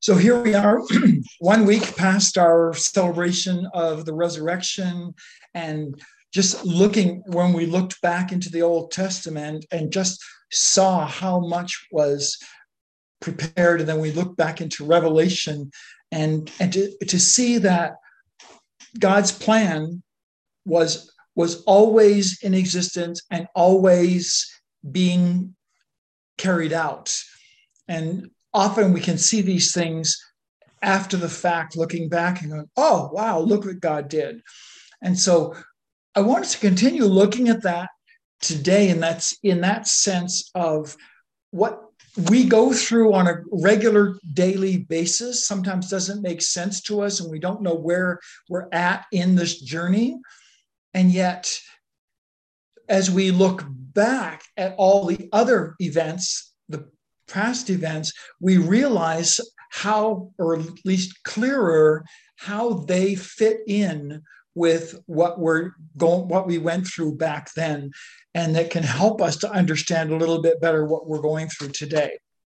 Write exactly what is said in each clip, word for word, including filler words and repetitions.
So here we are, one week past our celebration of the resurrection, and just looking, when we looked back into the Old Testament and just saw how much was prepared, and then we looked back into Revelation and, and to, to see that God's plan was, was always in existence and always being carried out. And often we can see these things after the fact, looking back and going, oh, wow, look what God did. And so I wanted to continue looking at that today, and that's in that sense of what we go through on a regular daily basis sometimes doesn't make sense to us, and we don't know where we're at in this journey. And yet, as we look back at all the other events, the past events, we realize how, or at least clearer, how they fit in with what we're going, what we went through back then, and that can help us to understand a little bit better what we're going through today.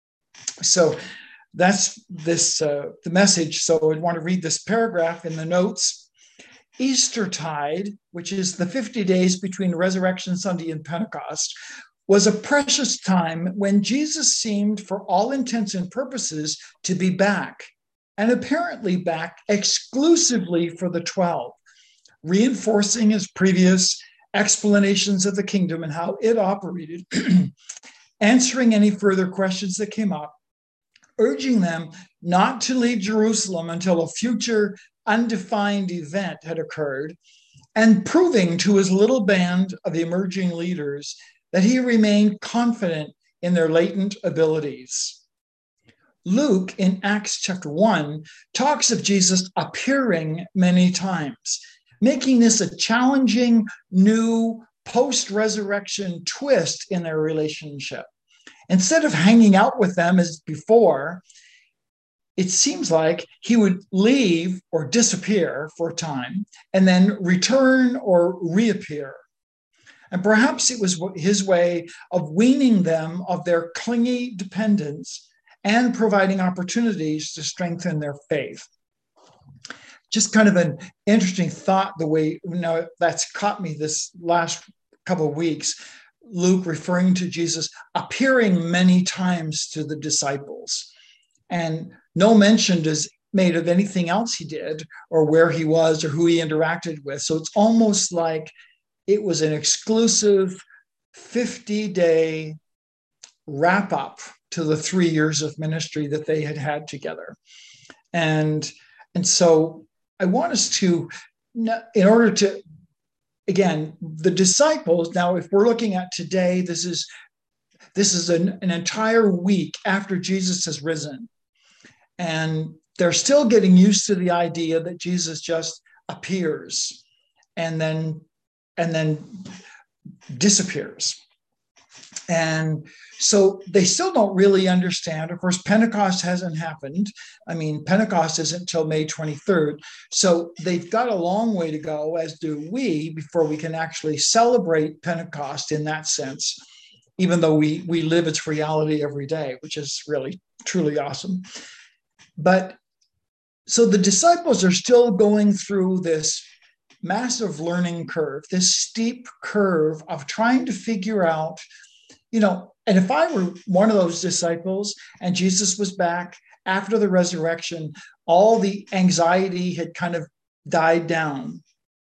So that's this uh, the message. So I want to read this paragraph in the notes. Eastertide, which is the fifty days between Resurrection Sunday and Pentecost, was a precious time when Jesus seemed, for all intents and purposes, to be back, and apparently back exclusively for the twelve, reinforcing his previous explanations of the kingdom and how it operated, answering any further questions that came up, urging them not to leave Jerusalem until a future undefined event had occurred, and proving to his little band of emerging leaders that he remained confident in their latent abilities. Luke, in Acts chapter one, talks of Jesus appearing many times, making this a challenging new post-resurrection twist in their relationship. Instead of hanging out with them as before, it seems like he would leave or disappear for a time and then return or reappear. And perhaps it was his way of weaning them of their clingy dependence and providing opportunities to strengthen their faith. Just kind of an interesting thought, the way, you know, that's caught me this last couple of weeks. Luke referring to Jesus appearing many times to the disciples, and no mention is made of anything else he did or where he was or who he interacted with. So it's almost like it was an exclusive fifty-day wrap-up to the three years of ministry that they had had together. And, and so I want us to, in order to, again, the disciples, now if we're looking at today, this is, this is an, an entire week after Jesus has risen. And they're still getting used to the idea that Jesus just appears and then and then disappears. And so they still don't really understand. Of course, Pentecost hasn't happened. I mean, Pentecost isn't until May twenty-third. So they've got a long way to go, as do we, before we can actually celebrate Pentecost in that sense, even though we, we live its reality every day, which is really, truly awesome. But so the disciples are still going through this massive learning curve, this steep curve of trying to figure out, you know, and if I were one of those disciples and Jesus was back after the resurrection, all the anxiety had kind of died down.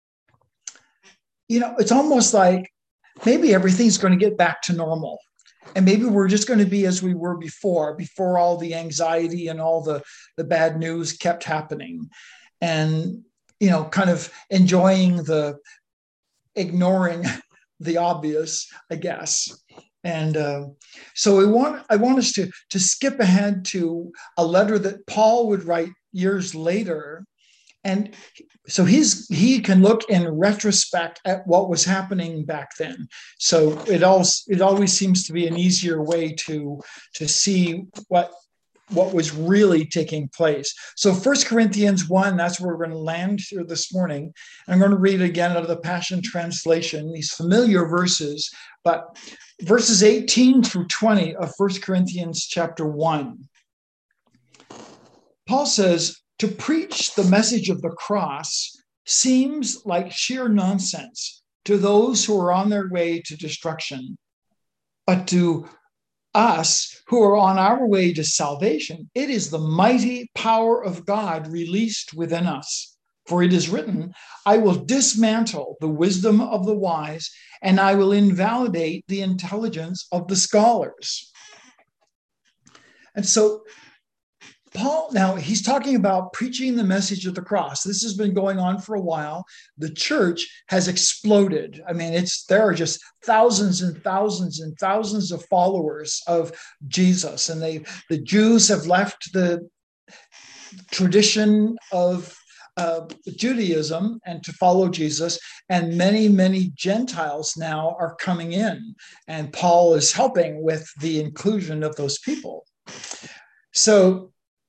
You know, it's almost like maybe everything's going to get back to normal. And maybe we're just going to be as we were before, before all the anxiety and all the, the bad news kept happening. And, you know, kind of enjoying the, ignoring the obvious, I guess. And uh, so we want, I want us to, to skip ahead to a letter that Paul would write years later. And so he's he can look in retrospect at what was happening back then. So it also it always seems to be an easier way to to see what what was really taking place. So First Corinthians one, that's where we're going to land here this morning. I'm going to read again out of the Passion Translation, these familiar verses, but verses eighteen through twenty of First Corinthians chapter one. Paul says to preach the message of the cross seems like sheer nonsense to those who are on their way to destruction. But to us who are on our way to salvation, it is the mighty power of God released within us. For it is written, I will dismantle the wisdom of the wise, and I will invalidate the intelligence of the scholars. And so Paul, now he's talking about preaching the message of the cross. This has been going on for a while. The church has exploded. I mean, it's there are just thousands and thousands and thousands of followers of Jesus. And they the Jews have left the tradition of uh, Judaism and to follow Jesus. And many, many Gentiles now are coming in. And Paul is helping with the inclusion of those people. So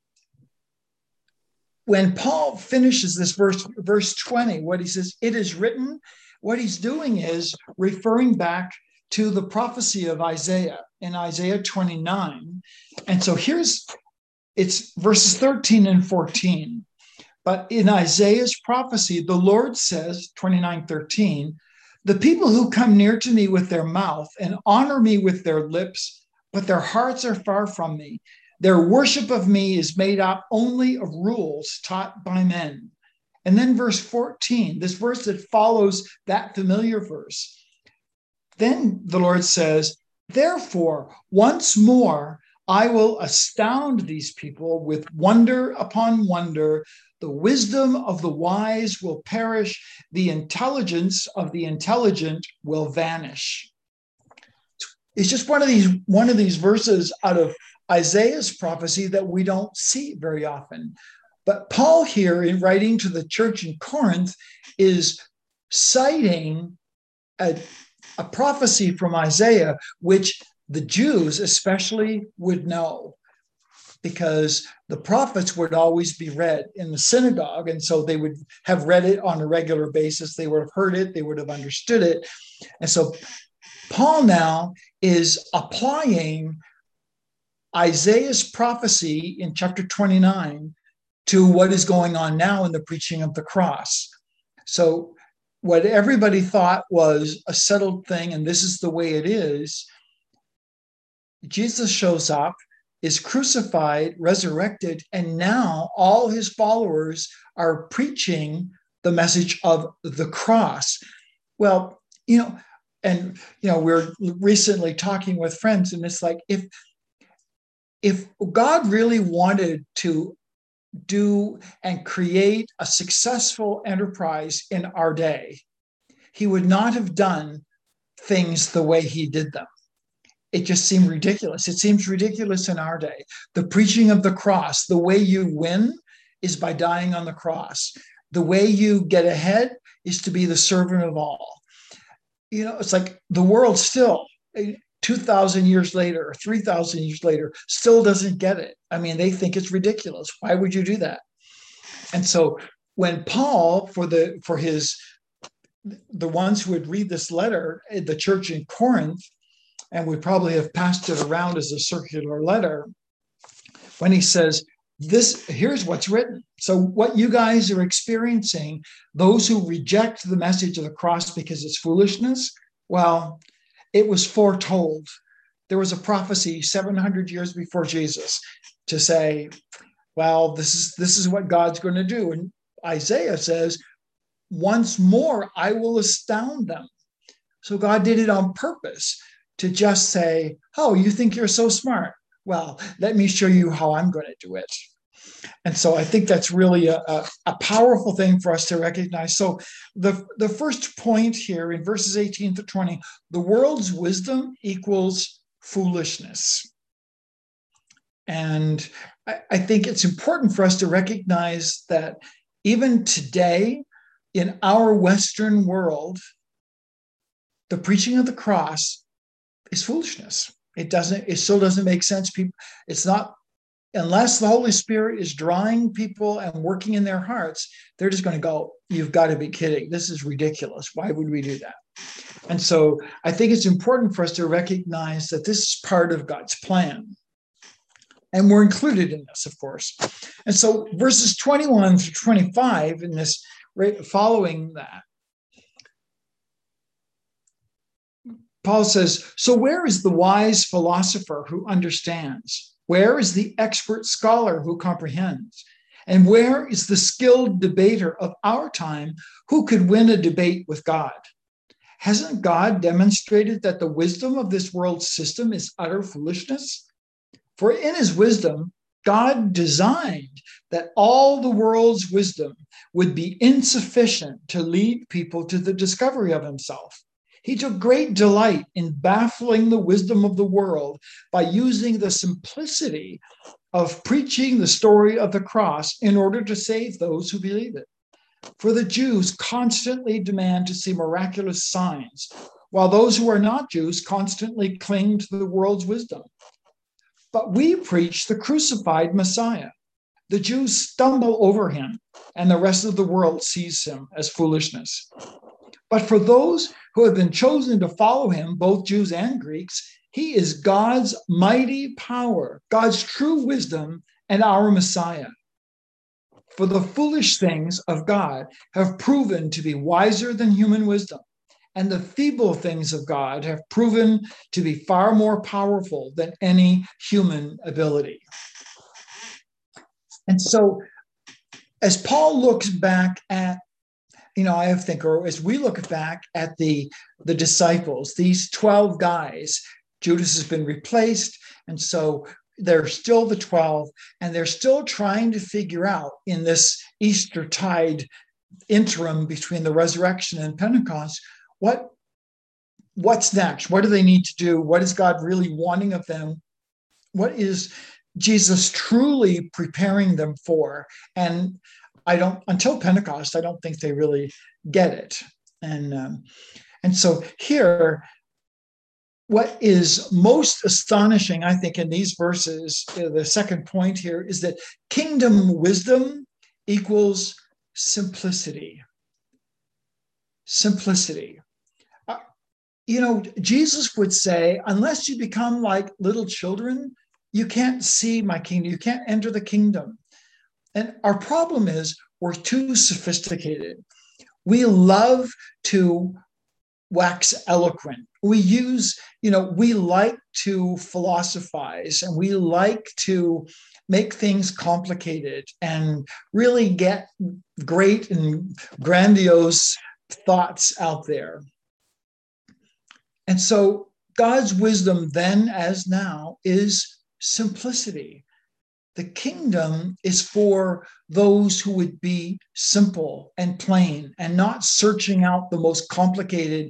when Paul finishes this verse, verse twenty, what he says, it is written, what he's doing is referring back to the prophecy of Isaiah in Isaiah twenty-nine. And so here's, it's verses thirteen and fourteen. But in Isaiah's prophecy, the Lord says, twenty-nine thirteen, the people who come near to me with their mouth and honor me with their lips, but their hearts are far from me. Their worship of me is made up only of rules taught by men. And then verse fourteen, this verse that follows that familiar verse. Then the Lord says, therefore, once more, I will astound these people with wonder upon wonder. The wisdom of the wise will perish. The intelligence of the intelligent will vanish. It's just one of these, one of these verses out of Isaiah's prophecy that we don't see very often. But Paul here, in writing to the church in Corinth, is citing a, a prophecy from Isaiah, which the Jews especially would know, because the prophets would always be read in the synagogue. And so they would have read it on a regular basis. They would have heard it. They would have understood it. And so Paul now is applying Isaiah's prophecy in chapter twenty-nine to what is going on now in the preaching of the cross. So what everybody thought was a settled thing, and this is the way it is, Jesus shows up, is crucified, resurrected, and now all his followers are preaching the message of the cross. Well, you know, and, you know, we're recently talking with friends, and it's like, if If God really wanted to do and create a successful enterprise in our day, he would not have done things the way he did them. It just seemed ridiculous. It seems ridiculous in our day. The preaching of the cross, the way you win is by dying on the cross. The way you get ahead is to be the servant of all. You know, it's like the world still, two thousand years later, or three thousand years later, still doesn't get it. I mean, they think it's ridiculous. Why would you do that? And so when Paul, for the for his, the ones who would read this letter, the church in Corinth, and would probably have passed it around as a circular letter, when he says, this, here's what's written. So what you guys are experiencing, those who reject the message of the cross because it's foolishness, well, it was foretold. There was a prophecy seven hundred years before Jesus to say, well, this is, this is what God's going to do. And Isaiah says, once more, I will astound them. So God did it on purpose to just say, oh, you think you're so smart? Well, let me show you how I'm going to do it. And so I think that's really a, a, a powerful thing for us to recognize. So the, the first point here in verses eighteen to twenty, the world's wisdom equals foolishness. And I, I think it's important for us to recognize that even today in our Western world, the preaching of the cross is foolishness. It doesn't, it still doesn't make sense. People, it's not, unless the Holy Spirit is drawing people and working in their hearts, they're just going to go, you've got to be kidding. This is ridiculous. Why would we do that? And so I think it's important for us to recognize that this is part of God's plan. And we're included in this, of course. And so verses twenty-one through twenty-five in this, right, following that, Paul says, so where is the wise philosopher who understands? Where is the expert scholar who comprehends? And where is the skilled debater of our time who could win a debate with God? Hasn't God demonstrated that the wisdom of this world system is utter foolishness? For in his wisdom, God designed that all the world's wisdom would be insufficient to lead people to the discovery of himself. He took great delight in baffling the wisdom of the world by using the simplicity of preaching the story of the cross in order to save those who believe it. For the Jews constantly demand to see miraculous signs, while those who are not Jews constantly cling to the world's wisdom. But we preach the crucified Messiah. The Jews stumble over him, and the rest of the world sees him as foolishness. But for those who have been chosen to follow him, both Jews and Greeks, he is God's mighty power, God's true wisdom, and our Messiah. For the foolish things of God have proven to be wiser than human wisdom, and the feeble things of God have proven to be far more powerful than any human ability. And so, as Paul looks back at, you know, I think, or as we look back at the, the disciples, these twelve guys, Judas has been replaced, and so they're still the twelve, and they're still trying to figure out in this Eastertide interim between the resurrection and Pentecost, what what's next? What do they need to do? What is God really wanting of them? What is Jesus truly preparing them for? And I don't, until Pentecost, I don't think they really get it. And um, and so here, what is most astonishing, I think, in these verses, uh, the second point here, is that kingdom wisdom equals simplicity. Simplicity. Uh, you know, Jesus would say, unless you become like little children, you can't see my kingdom. You can't enter the kingdom. And our problem is we're too sophisticated. We love to wax eloquent. We use, you know, we like to philosophize, and we like to make things complicated and really get great and grandiose thoughts out there. And so God's wisdom then as now is simplicity. The kingdom is for those who would be simple and plain and not searching out the most complicated,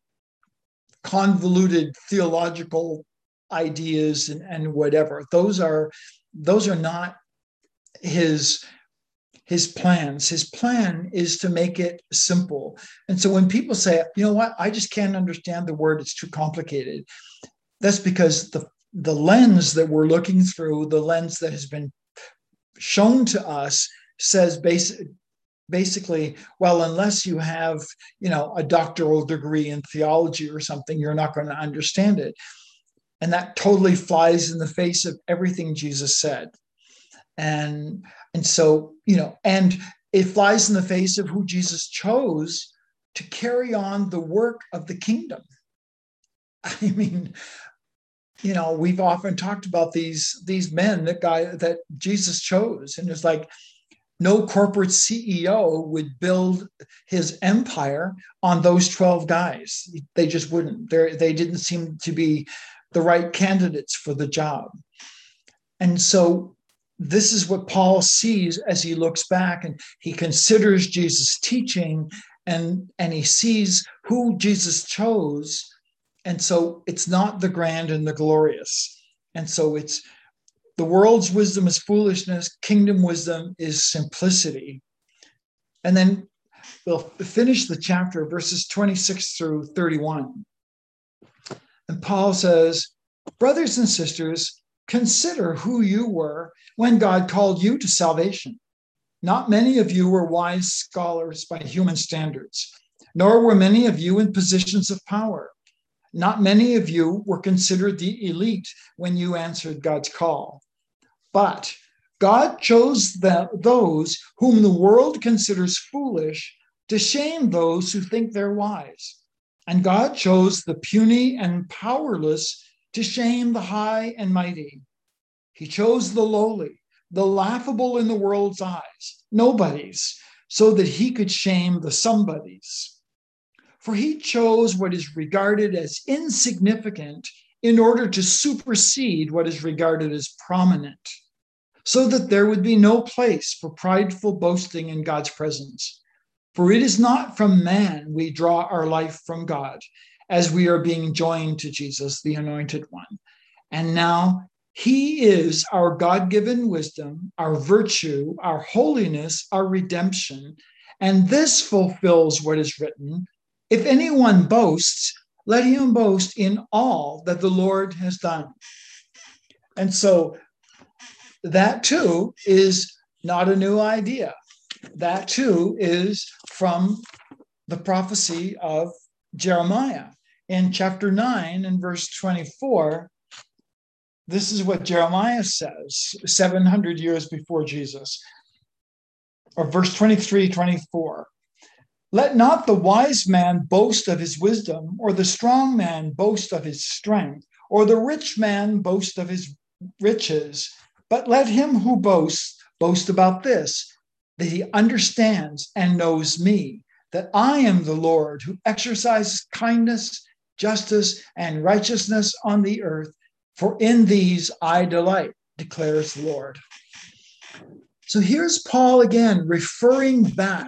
convoluted theological ideas and, and whatever. Those are, those are not his, his plans. His plan is to make it simple. And so when people say, you know what, I just can't understand the word, it's too complicated, that's because the the lens that we're looking through, the lens that has been shown to us, says basic, basically, well, unless you have, you know, a doctoral degree in theology or something, you're not going to understand it. And that totally flies in the face of everything Jesus said. And, and so, you know, and it flies in the face of who Jesus chose to carry on the work of the kingdom. I mean, you know, we've often talked about these, these men that guy that Jesus chose. And it's like no corporate C E O would build his empire on those twelve guys. They just wouldn't. They they didn't seem to be the right candidates for the job. And so this is what Paul sees as he looks back and he considers Jesus' teaching, and, and he sees who Jesus chose. And so it's not the grand and the glorious. And so it's the world's wisdom is foolishness. Kingdom wisdom is simplicity. And then we'll finish the chapter, verses twenty-six through thirty-one. And Paul says, brothers and sisters, consider who you were when God called you to salvation. Not many of you were wise scholars by human standards, nor were many of you in positions of power. Not many of you were considered the elite when you answered God's call. But God chose the, those whom the world considers foolish to shame those who think they're wise. And God chose the puny and powerless to shame the high and mighty. He chose the lowly, the laughable in the world's eyes, nobodies, so that he could shame the somebodies. For he chose what is regarded as insignificant in order to supersede what is regarded as prominent, so that there would be no place for prideful boasting in God's presence. For it is not from man we draw our life from God, as we are being joined to Jesus, the Anointed One. And now he is our God-given wisdom, our virtue, our holiness, our redemption. And this fulfills what is written, if anyone boasts, let him boast in all that the Lord has done. And so that too is not a new idea. That too is from the prophecy of Jeremiah. In chapter nine and verse twenty-four, this is what Jeremiah says, seven hundred years before Jesus. Or verse twenty-three, twenty-four. Let not the wise man boast of his wisdom, or the strong man boast of his strength, or the rich man boast of his riches, but let him who boasts boast about this, that he understands and knows me, that I am the Lord who exercises kindness, justice, and righteousness on the earth, for in these I delight, declares the Lord. So here's Paul again referring back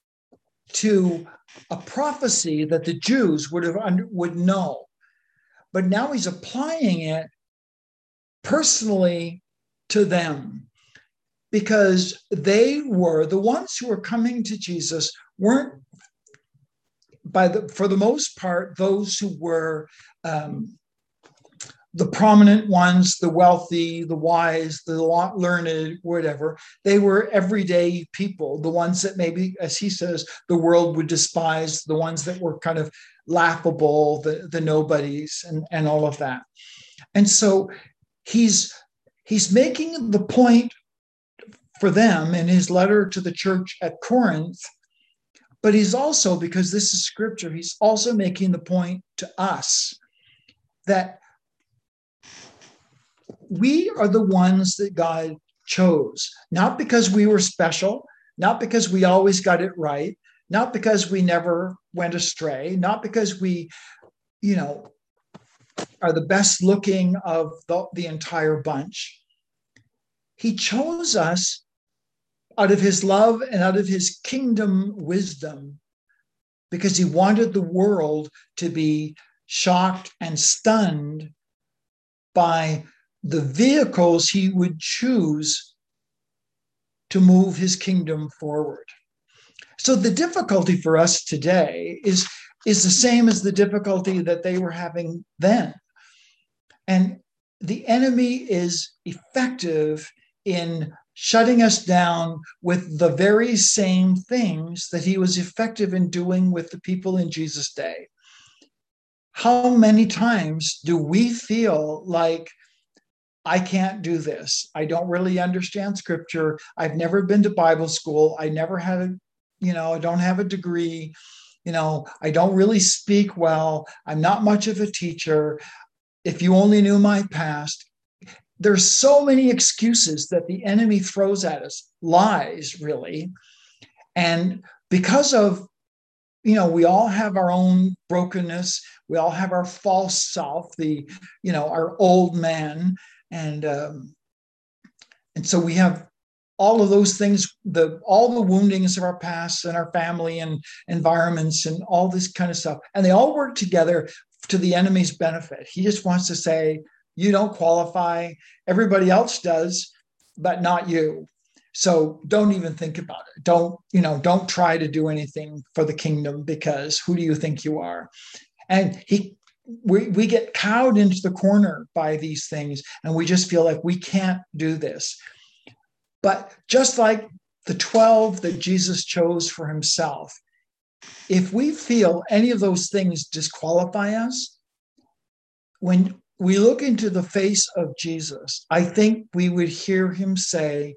to a prophecy that the Jews would have would know, but now he's applying it personally to them, because they were the ones who were coming to Jesus weren't, by the for the most part, those who were um, the prominent ones, the wealthy, the wise, the learned, whatever. They were everyday people, the ones that maybe, as he says, the world would despise, the ones that were kind of laughable, the, the nobodies, and, and all of that. And so he's he's making the point for them in his letter to the church at Corinth, but he's also, because this is scripture, he's also making the point to us that we are the ones that God chose, not because we were special, not because we always got it right, not because we never went astray, not because we, you know, are the best looking of the, the entire bunch. He chose us out of his love and out of his kingdom wisdom, because he wanted the world to be shocked and stunned by the vehicles he would choose to move his kingdom forward. So the difficulty for us today is, is the same as the difficulty that they were having then. And the enemy is effective in shutting us down with the very same things that he was effective in doing with the people in Jesus' day. How many times do we feel like, I can't do this. I don't really understand scripture. I've never been to Bible school. I never had a, you know, I don't have a degree. You know, I don't really speak well. I'm not much of a teacher. If you only knew my past. There's so many excuses that the enemy throws at us, lies, really. And because of, you know, we all have our own brokenness. We all have our false self, the, you know, our old man. And um, and so we have all of those things, the all the woundings of our past and our family and environments and all this kind of stuff. And they all work together to the enemy's benefit. He just wants to say, you don't qualify. Everybody else does, but not you. So don't even think about it. Don't, you know, don't try to do anything for the kingdom, because who do you think you are? And he We, we get cowed into the corner by these things, and we just feel like we can't do this. But just like the twelve that Jesus chose for himself, if we feel any of those things disqualify us, when we look into the face of Jesus, I think we would hear him say,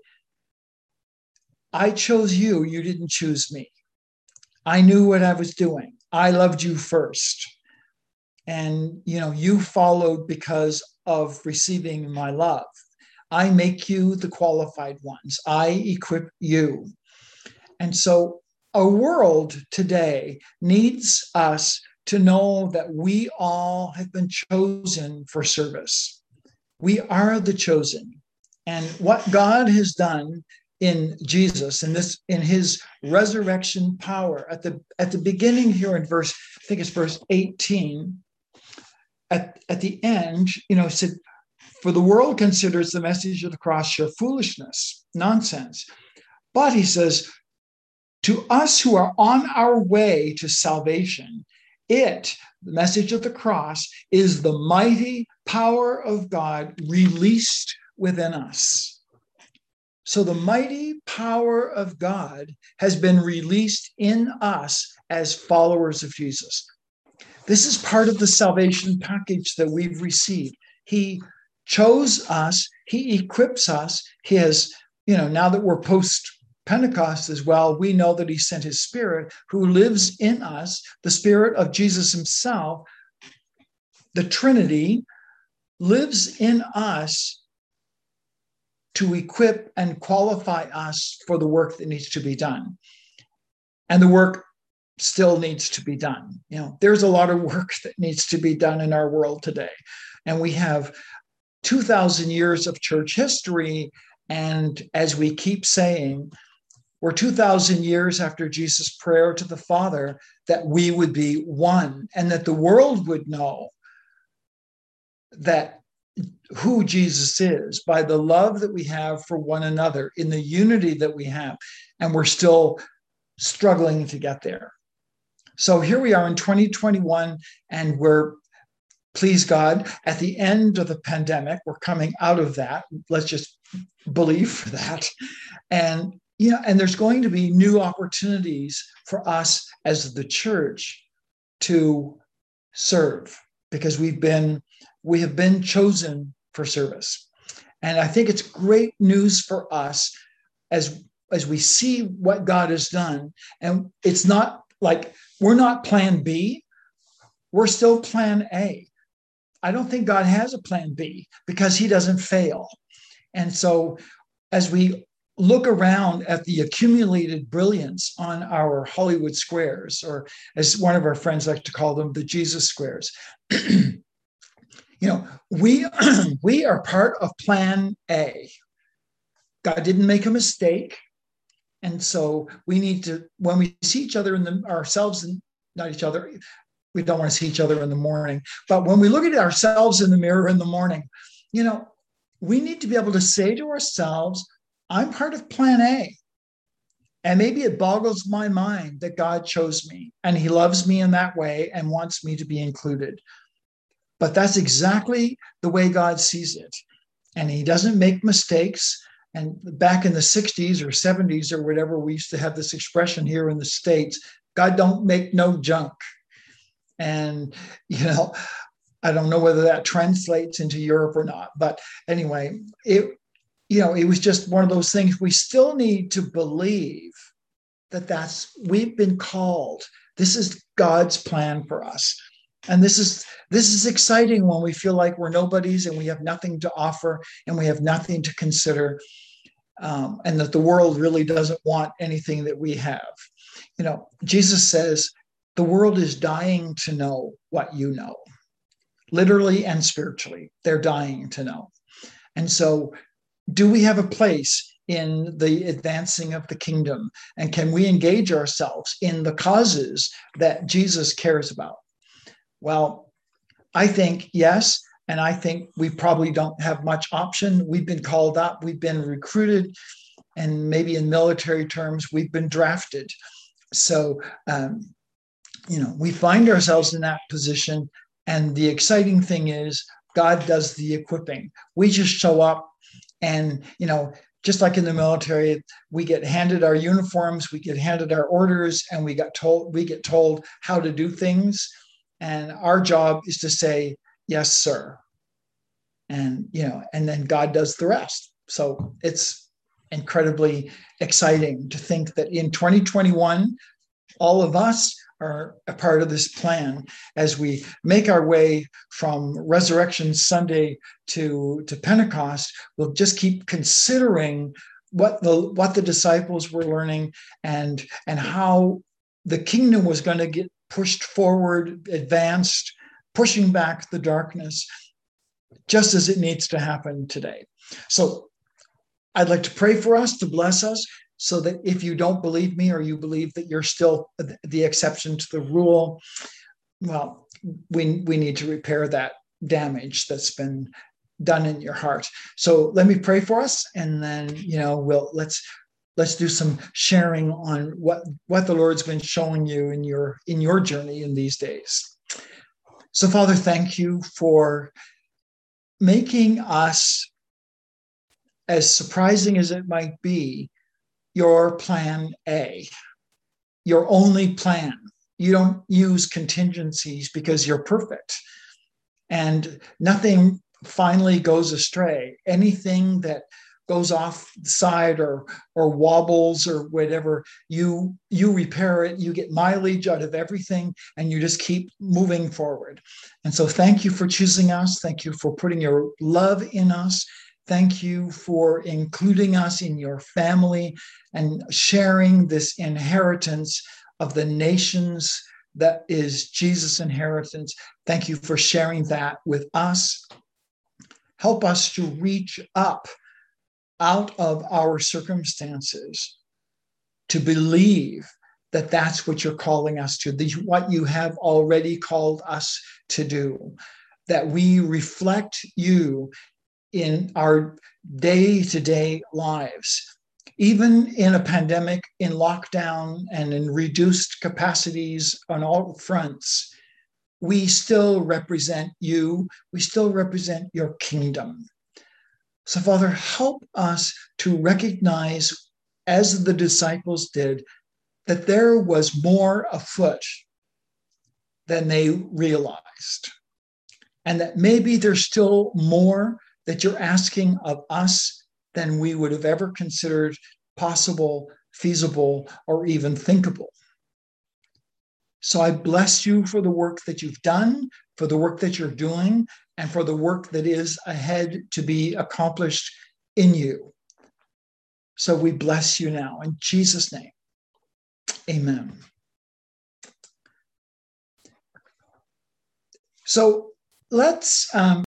I chose you, you didn't choose me. I knew what I was doing. I loved you first. And, you know, you followed because of receiving my love. I make you the qualified ones. I equip you. And so our world today needs us to know that we all have been chosen for service. We are the chosen. And what God has done in Jesus and this in his resurrection power at the at the beginning here in verse, I think it's verse eighteen, at, at the end, you know, it said, for the world considers the message of the cross sheer foolishness, nonsense. But he says, to us who are on our way to salvation, it, the message of the cross, is the mighty power of God released within us. So the mighty power of God has been released in us as followers of Jesus. This is part of the salvation package that we've received. He chose us. He equips us. He has, you know, now that we're post Pentecost as well, we know that he sent his Spirit who lives in us, the Spirit of Jesus himself. The Trinity lives in us to equip and qualify us for the work that needs to be done. And the work still needs to be done. You know, there's a lot of work that needs to be done in our world today. And we have two thousand years of church history. And as we keep saying, we're two thousand years after Jesus' prayer to the Father that we would be one and that the world would know that who Jesus is by the love that we have for one another, in the unity that we have. And we're still struggling to get there. So here we are in twenty twenty-one, and we're, please God, at the end of the pandemic. We're coming out of that. Let's just believe for that. And, you know, and there's going to be new opportunities for us as the church to serve, because we've been, we have been chosen for service. And I think it's great news for us as, as we see what God has done. And it's not like we're not plan B, we're still plan A. I don't think God has a plan B because he doesn't fail. And so as we look around at the accumulated brilliance on our Hollywood squares, or as one of our friends like to call them, the Jesus squares, you know, we, we are part of plan A. God didn't make a mistake. And so we need to, when we see each other in the, ourselves, and not each other, we don't want to see each other in the morning, but when we look at ourselves in the mirror in the morning, you know, we need to be able to say to ourselves, I'm part of plan A. And maybe it boggles my mind that God chose me and he loves me in that way and wants me to be included. But that's exactly the way God sees it. And he doesn't make mistakes. And back in the sixties or seventies or whatever, we used to have this expression here in the States, God don't make no junk. And, you know, I don't know whether that translates into Europe or not. But anyway, it, you know, it was just one of those things. We still need to believe that that's, we've been called. This is God's plan for us. And this is, this is exciting when we feel like we're nobodies and we have nothing to offer and we have nothing to consider. Um, and that the world really doesn't want anything that we have. You know, Jesus says, the world is dying to know what you know, literally and spiritually. They're dying to know. And so do we have a place in the advancing of the kingdom? And can we engage ourselves in the causes that Jesus cares about? Well, I think yes. And I think we probably don't have much option. We've been called up, we've been recruited, and maybe in military terms, we've been drafted. So, um, you know, we find ourselves in that position. And the exciting thing is God does the equipping. We just show up and, you know, just like in the military, we get handed our uniforms, we get handed our orders, and we got told, we get told how to do things. And our job is to say, yes, sir. And, you know, and then God does the rest. So it's incredibly exciting to think that in twenty twenty-one, all of us are a part of this plan as we make our way from Resurrection Sunday to, to Pentecost. We'll just keep considering what the what the disciples were learning and and how the kingdom was going to get pushed forward, advanced, pushing back the darkness, just as it needs to happen today. So I'd like to pray for us, to bless us, so that if you don't believe me or you believe that you're still the exception to the rule, well, we, we need to repair that damage that's been done in your heart. So let me pray for us, and then, you know, we'll let's let's do some sharing on what, what the Lord's been showing you in your in your journey in these days. So, Father, thank you for making us, as surprising as it might be, your plan A, your only plan. You don't use contingencies because you're perfect. And nothing finally goes astray. Anything that goes off the side or or wobbles or whatever, you you repair it, you get mileage out of everything, and you just keep moving forward. And so thank you for choosing us. Thank you for putting your love in us. Thank you for including us in your family and sharing this inheritance of the nations that is Jesus' inheritance. Thank you for sharing that with us. Help us to reach up out of our circumstances to believe that that's what you're calling us to, what you have already called us to do, that we reflect you in our day-to-day lives. Even in a pandemic, in lockdown, and in reduced capacities on all fronts, we still represent you. We still represent your kingdom. So, Father, help us to recognize, as the disciples did, that there was more afoot than they realized, and that maybe there's still more that you're asking of us than we would have ever considered possible, feasible, or even thinkable. So I bless you for the work that you've done, for the work that you're doing, and for the work that is ahead to be accomplished in you. So we bless you now in Jesus' name. Amen. So let's um,